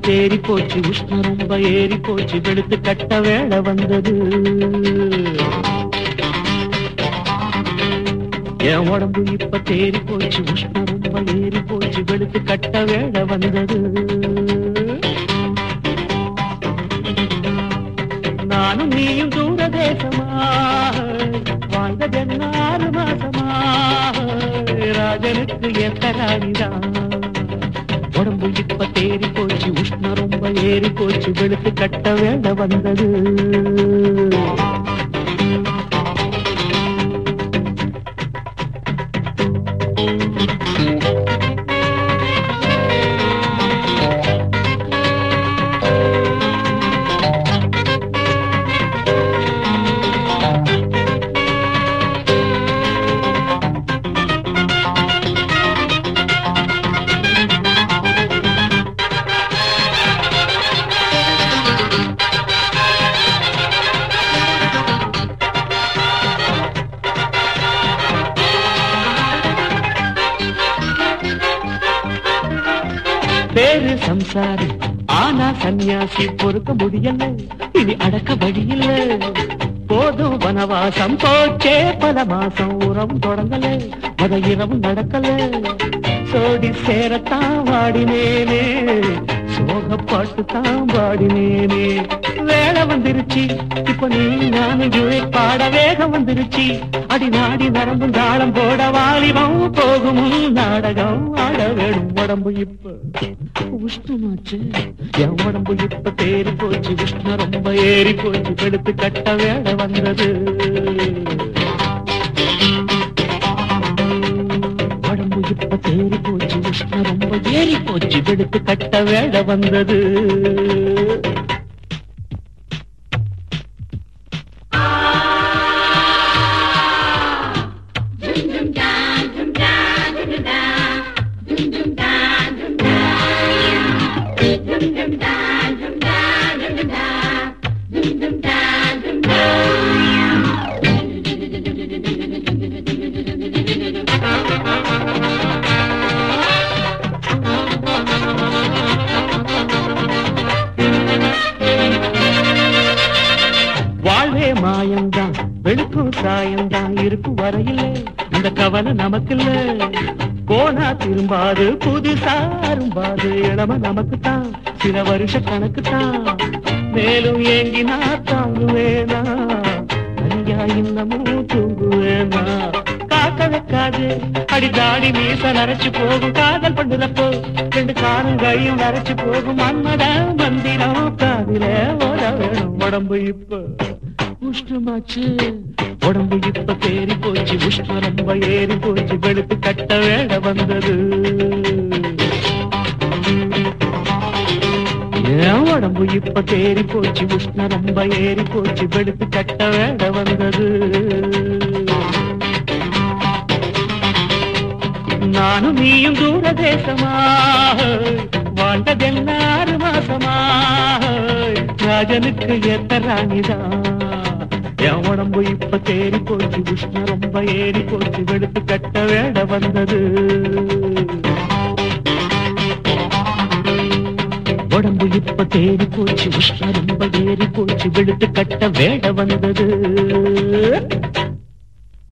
தேறி போச்சு, உஷ்ணம் ரொம்ப ஏறி போச்சு, வெளுத்து கட்ட வேளை வந்தது. என் உடம்பு இப்ப தேறி போச்சு, உஷ்ணம் ரொம்ப ஏறி போச்சு, வெளுத்து கட்ட வேளை வந்தது. நானும் நீயும் தூர தேசமாக வாழ்ந்ததென்ன 6 மாசமாக, ராஜனுக்கு எத்தராணிதான். உடம்பு இப்ப தேறி போச்சு, உஷ்ணம் ரொம்ப ஏறி போச்சு, வெளுத்து கட்ட வேளை வந்தது. பேரு சம்சாரி ஆனா சன்னியாசி பொறுக்க முடியல, இனி அடக்க வழியில்ல. போதும் வனவாசம் போச்சே பல மாசம், உறவு தொடங்கல, மத இரவு நடக்கல. சோடி சேரத்தான் வாடினேனே, சோகப்பாட்டு தான் பாடினேனே. வேலை வந்துருச்சு இப்ப நீ நானும் பாட வேகம் வந்துருச்சு. அடி நாடி நரம்பும் தாளம் போட வாலிபம் போகும் நாடகம் ஆட வேணும். உடம்பு இப்ப உஷ்ணமாச்சு, என் உடம்பு இப்ப தேறி போச்சு, உஷ்ணம் ரொம்ப ஏறி போச்சு, வெளுத்து கட்ட வேலை வந்தது. உடம்பு இப்ப தேறி போச்சு, உஷ்ணம் ரொம்ப ஏறி போச்சு, வெளுத்து கட்ட வேலை வந்தது. வாழ்வே மாயம்தான், வெளுக்கும் சாயம்தான், இருக்கும் வரையில அந்த கவலை நமக்குல்ல. போனா திரும்பாது, புதுசா அரும்பாது, இளம நமக்குத்தான், சில வருஷ கணக்குத்தான். மேலும் ஏங்கினா தாங்குவேனா, ஐயா இன்னமும் தூங்குவேனா. காக்க வைக்காது அடி தாடி மீச நரைச்சு போகும், காதல் பண்ணுறப்போ 2 காரும் கையும் நரைச்சு போகும். மன்மத மந்திரம் காதில ஓட வேணும். உடம்பு இப்ப உஷ்ணமாச்சு, உடம்பு இப்ப தேறி போச்சு, உஷ்ணம் ரொம்ப ஏறி போச்சு, வெளுத்து கட்ட வேலை வந்தது. என் உடம்பு இப்ப தேறி போச்சு, உஷ்ணம் ரொம்ப ஏறி போச்சு, வெளுத்து கட்ட வேலை வந்தது. நானும் நீயும் தூர தேசமாக வாழ்ந்ததென்ன 6 மாசமாக, ராஜனுக்கு ஏத்த ராணிதான். என் உடம்பு இப்ப தேறி போச்சு, உஷ்ணம் ரொம்ப ஏறி போச்சு, வெளுத்து கட்ட வேலை வந்தது. உடம்பு இப்ப தேறி போச்சு, உஷ்ணம் ரொம்ப ஏறி போச்சு, வெளுத்து கட்ட வேலை வந்தது.